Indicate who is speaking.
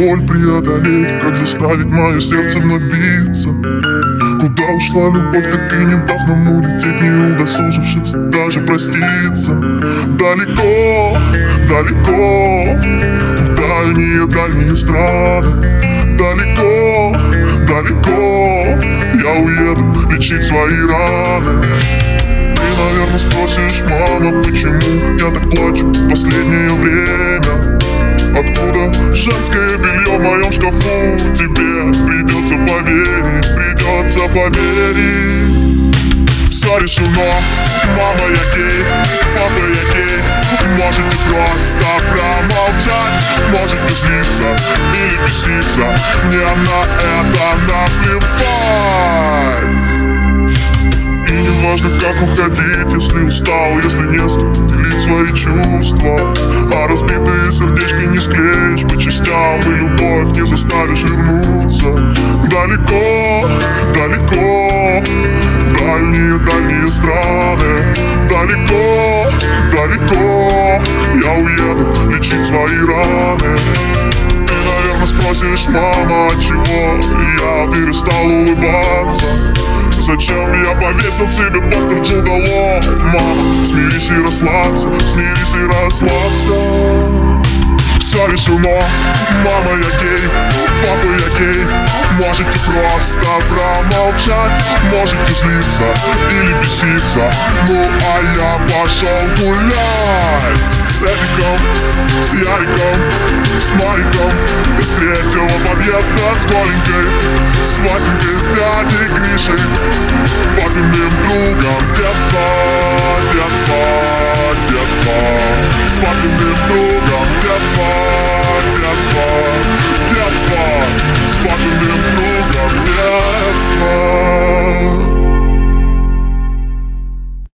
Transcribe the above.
Speaker 1: боль преодолеть? Как заставить мое сердце вновь биться? Куда ушла любовь, так и не дав нам улететь, не удосужившись даже проститься? Далеко, далеко, в дальние страны. Далеко, далеко, я уеду лечить свои раны. Ты, наверное, спросишь, мама, почему я так плачу в последнее время? Откуда женское белье в моем шкафу? Тебе придется поверить. Все решено, мама, я гей, папа, я гей. Можете просто промолчать, можете злиться или беситься, мне на это наплевать. И не важно, как уходить, если устал, если не с кем делить свои чувства. А разбитые сердечки не склеишь по частям, и любовь не заставишь вернуться. Далеко, далеко, в дальние страны. Далеко, далеко, я уеду лечить свои раны. Ты, наверное, спросишь, мама, отчего я перестал улыбаться? Зачем я повесил себе постер Джуда Лоу? Мама, смирись и расслабься, смирись и расслабься. Все решено, мама, я гей, папа, я гей. Можете просто промолчать, можете злиться или беситься, ну а я пошел гулять. С Эдиком, с Яриком, с Мариком, из третьего подъезда с Коленькой, с Васенькой, с дядей Гришей, папиным другом детства.